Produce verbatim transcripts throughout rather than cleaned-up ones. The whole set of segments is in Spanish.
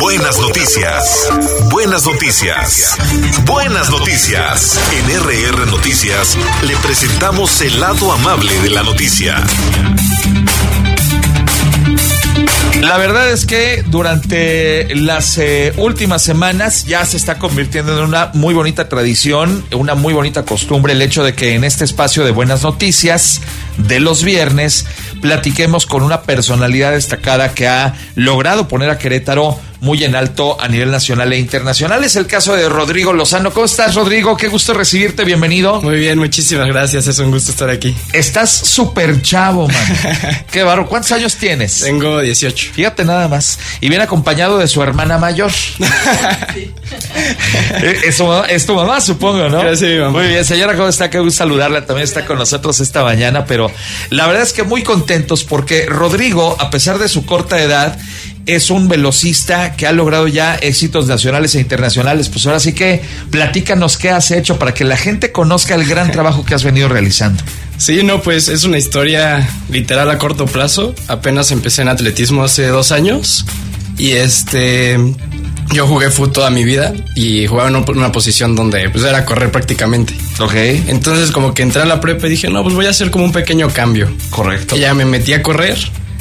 Buenas noticias. Buenas noticias. Buenas noticias. En R R Noticias le presentamos el lado amable de la noticia. La verdad es que durante las eh, últimas semanas ya se está convirtiendo en una muy bonita tradición, una muy bonita costumbre el hecho de que en este espacio de Buenas Noticias de los viernes platiquemos con una personalidad destacada que ha logrado poner a Querétaro muy en alto a nivel nacional e internacional. Es el caso de Rodrigo Lozano. ¿Cómo estás, Rodrigo? Qué gusto recibirte, bienvenido. Muy bien, muchísimas gracias, es un gusto estar aquí. Estás súper chavo, man. Qué barro. ¿Cuántos años tienes? Tengo dieciocho. Fíjate nada más. Y viene acompañado de su hermana mayor. es, tu, es tu mamá, supongo, ¿no? Gracias, mi mamá. Muy bien, señora, ¿cómo está? Qué gusto saludarla. También está con nosotros esta mañana, pero la verdad es que muy contentos porque Rodrigo, a pesar de su corta edad, es un velocista que ha logrado ya éxitos nacionales e internacionales. Pues ahora sí que platícanos qué has hecho para que la gente conozca el gran trabajo que has venido realizando. Sí, no, pues es una historia literal a corto plazo. Apenas empecé en atletismo hace dos años y este... yo jugué fútbol toda mi vida y jugaba en una posición donde pues era correr prácticamente. Ok. Entonces como que entré a la prepa y dije, no, pues voy a hacer como un pequeño cambio. Correcto. Y ya me metí a correr.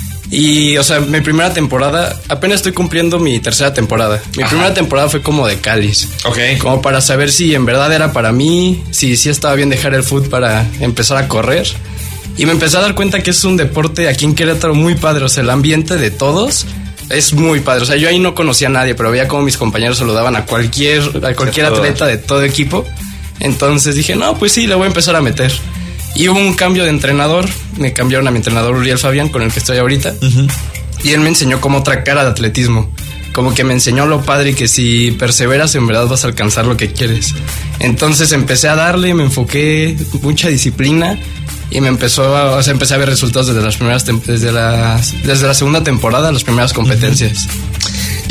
Y, o sea, mi primera temporada, apenas estoy cumpliendo mi tercera temporada. Mi Ajá. primera temporada fue como de cáliz. Ok. Como para saber si en verdad era para mí, si sí estaba bien dejar el fútbol para empezar a correr. Y me empecé a dar cuenta que es un deporte aquí en Querétaro muy padre. O sea, el ambiente de todos es muy padre. O sea, yo ahí no conocía a nadie, pero veía como mis compañeros saludaban a cualquier, a cualquier atleta de todo equipo. Entonces dije, no, pues sí, le voy a empezar a meter. Y hubo un cambio de entrenador, me cambiaron a mi entrenador Uriel Fabián, con el que estoy ahorita, uh-huh. y él me enseñó como otra cara de atletismo, como que me enseñó lo padre que si perseveras en verdad vas a alcanzar lo que quieres. Entonces empecé a darle, me enfoqué, mucha disciplina, y me empezó a, o sea, empecé a ver resultados desde las primeras, desde las, desde la segunda temporada, las primeras competencias. Uh-huh.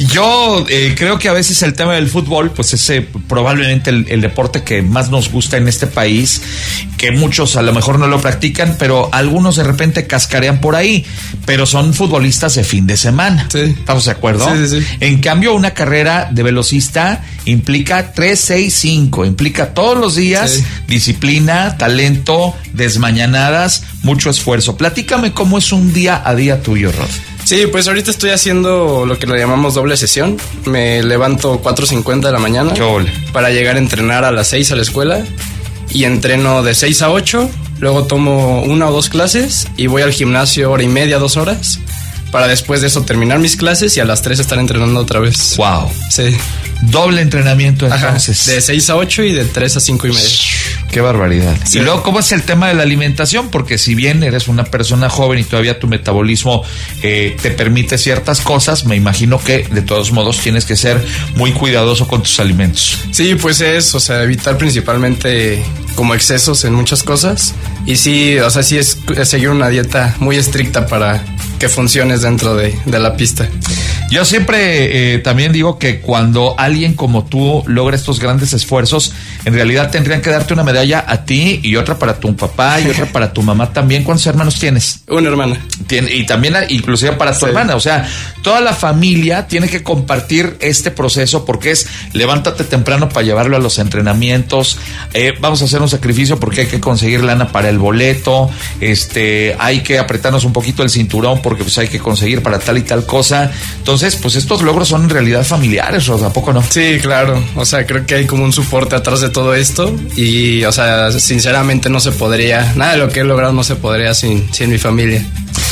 Yo eh, creo que a veces el tema del fútbol, pues es eh, probablemente el, el deporte que más nos gusta en este país, que muchos a lo mejor no lo practican, pero algunos de repente cascarean por ahí, pero son futbolistas de fin de semana. Sí. ¿Estamos de acuerdo? Sí, sí, sí. En cambio, una carrera de velocista implica tres, seis, cinco, implica todos los días sí. disciplina, talento, desmañanadas, mucho esfuerzo. Platícame cómo es un día a día tuyo, Rod. Sí, pues ahorita estoy haciendo lo que le llamamos doble sesión. Me levanto cuatro cincuenta de la mañana para llegar a entrenar a las seis a la escuela y entreno de seis a ocho, luego tomo una o dos clases y voy al gimnasio hora y media, dos horas, para después de eso terminar mis clases y a las tres estar entrenando otra vez. Wow. Sí. Doble entrenamiento entonces. Ajá, de seis a ocho y de tres a cinco y media. Qué barbaridad. Sí. Y luego, ¿cómo es el tema de la alimentación? Porque si bien eres una persona joven y todavía tu metabolismo eh, te permite ciertas cosas, me imagino que de todos modos tienes que ser muy cuidadoso con tus alimentos. Sí, pues es, o sea, evitar principalmente como excesos en muchas cosas. Y sí, o sea, sí es, es seguir una dieta muy estricta para que funciones dentro de, de la pista. Yo siempre eh, también digo que cuando alguien como tú logra estos grandes esfuerzos, en realidad tendrían que darte una medalla a ti y otra para tu papá y otra para tu mamá también. ¿Cuántos hermanos tienes? Una hermana. Tien, y también inclusive para tu sí. hermana. O sea, toda la familia tiene que compartir este proceso porque es levántate temprano para llevarlo a los entrenamientos. Eh, vamos a hacer un sacrificio porque hay que conseguir lana para el boleto. Este, hay que apretarnos un poquito el cinturón porque pues hay que conseguir para tal y tal cosa. Entonces, pues estos logros son en realidad familiares, ¿o ¿a poco no? Sí, claro. O sea, creo que hay como un soporte atrás de todo esto y, o sea, sinceramente no se podría, nada de lo que he logrado no se podría sin, sin mi familia.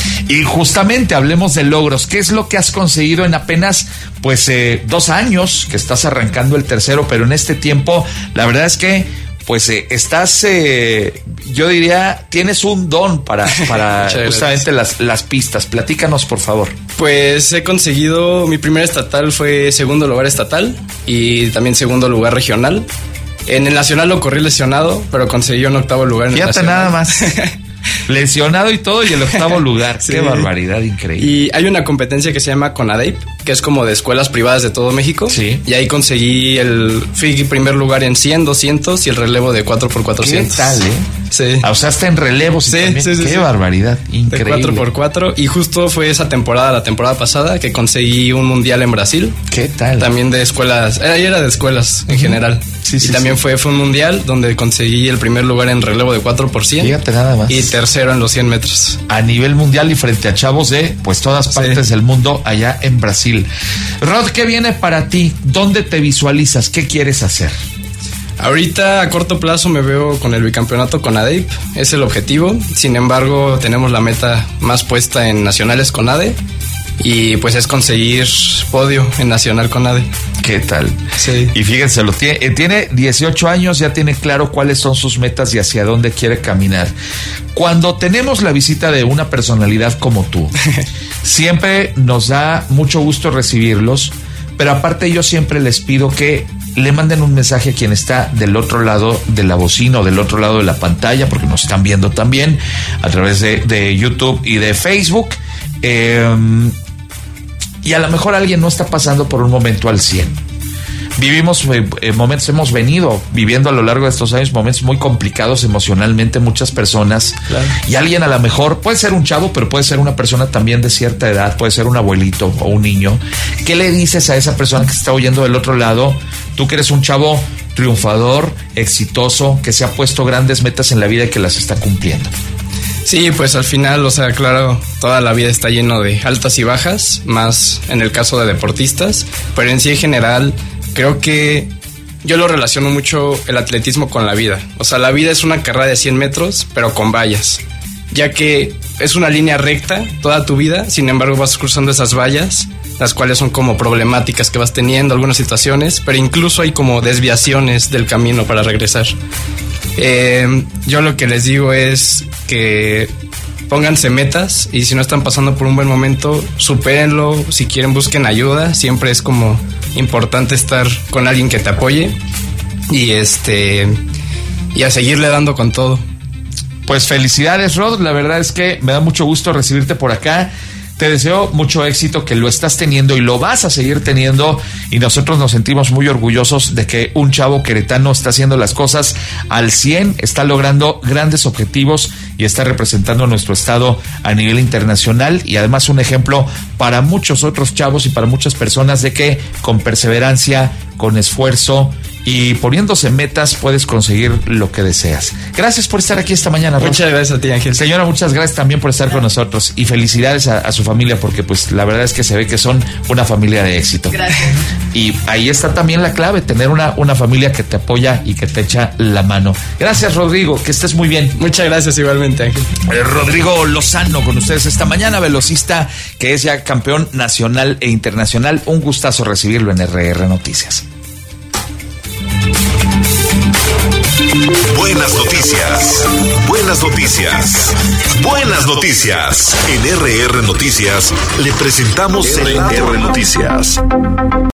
Y justamente hablemos de logros. ¿Qué es lo que has conseguido en apenas, pues, eh, dos años que estás arrancando el tercero? Pero en este tiempo, la verdad es que, pues, eh, estás, eh, yo diría, tienes un don para, para justamente las, las pistas. Platícanos, por favor. Pues he conseguido, mi primer estatal fue segundo lugar estatal y también segundo lugar regional. En el nacional lo corrí lesionado, pero conseguí un octavo lugar en Fíjate el nacional. Nada más. Lesionado y todo y el octavo lugar. Sí. Qué barbaridad, increíble. Y hay una competencia que se llama CONADEIP, que es como de escuelas privadas de todo México. Sí. Y ahí conseguí el fui primer lugar en cien, doscientos y el relevo de cuatro por cuatrocientos. ¿Qué tal, eh? Sí. O sea, hasta en relevos. Sí, también. sí, sí. Qué sí. barbaridad. Increíble. De cuatro por cuatro. Y justo fue esa temporada, la temporada pasada, que conseguí un mundial en Brasil. ¿Qué tal? También de escuelas. Era, era de escuelas en uh-huh. general. Sí, y sí, también sí. Fue, fue un mundial donde conseguí el primer lugar en relevo de cuatro por cien. Fíjate nada más. Y tercero en los cien metros. A nivel mundial y frente a chavos de pues todas partes sí. del mundo allá en Brasil. Rod, ¿qué viene para ti? ¿Dónde te visualizas? ¿Qué quieres hacer? Ahorita a corto plazo me veo con el bicampeonato con A D E I P, es el objetivo. Sin embargo, tenemos la meta más puesta en nacionales con A D E y pues es conseguir podio en nacional con A D E. ¿Qué tal? Sí. Y fíjense, lo tiene, tiene dieciocho años, ya tiene claro cuáles son sus metas y hacia dónde quiere caminar. Cuando tenemos la visita de una personalidad como tú, siempre nos da mucho gusto recibirlos, pero aparte yo siempre les pido que le manden un mensaje a quien está del otro lado de la bocina o del otro lado de la pantalla, porque nos están viendo también a través de, de YouTube y de Facebook. Eh, y a lo mejor alguien no está pasando por un momento al cien. Vivimos eh, momentos, hemos venido viviendo a lo largo de estos años momentos muy complicados emocionalmente, muchas personas. Claro. Y alguien a lo mejor, puede ser un chavo, pero puede ser una persona también de cierta edad, puede ser un abuelito o un niño. ¿Qué le dices a esa persona que está oyendo del otro lado? Tú que eres un chavo triunfador, exitoso, que se ha puesto grandes metas en la vida y que las está cumpliendo. Sí, pues al final, o sea, claro, toda la vida está lleno de altas y bajas, más en el caso de deportistas, pero en sí en general creo que yo lo relaciono mucho el atletismo con la vida. O sea, la vida es una carrera de cien metros, pero con vallas, ya que es una línea recta toda tu vida, sin embargo vas cruzando esas vallas, las cuales son como problemáticas que vas teniendo, algunas situaciones, pero incluso hay como desviaciones del camino para regresar. Eh, yo lo que les digo es que pónganse metas y si no están pasando por un buen momento, supérenlo. Si quieren, busquen ayuda. Siempre es como importante estar con alguien que te apoye y este y a seguirle dando con todo. Pues felicidades, Rod. La verdad es que me da mucho gusto recibirte por acá. Te deseo mucho éxito, que lo estás teniendo y lo vas a seguir teniendo, y nosotros nos sentimos muy orgullosos de que un chavo queretano está haciendo las cosas al cien, está logrando grandes objetivos y está representando a nuestro estado a nivel internacional, y además un ejemplo para muchos otros chavos y para muchas personas de que con perseverancia, con esfuerzo y poniéndose metas puedes conseguir lo que deseas. Gracias por estar aquí esta mañana, Ros. Muchas gracias a ti, Ángel. Señora, muchas gracias también por estar con nosotros y felicidades a, a su familia, porque pues la verdad es que se ve que son una familia de éxito. Gracias. Y ahí está también la clave, tener una, una familia que te apoya y que te echa la mano. Gracias, Rodrigo, que estés muy bien. Muchas gracias igualmente, Ángel. Eh, Rodrigo Lozano con ustedes esta mañana, velocista que es ya campeón nacional e internacional. Un gustazo recibirlo en R R Noticias. Buenas noticias, buenas noticias, buenas noticias. En R R Noticias le presentamos el R R Noticias.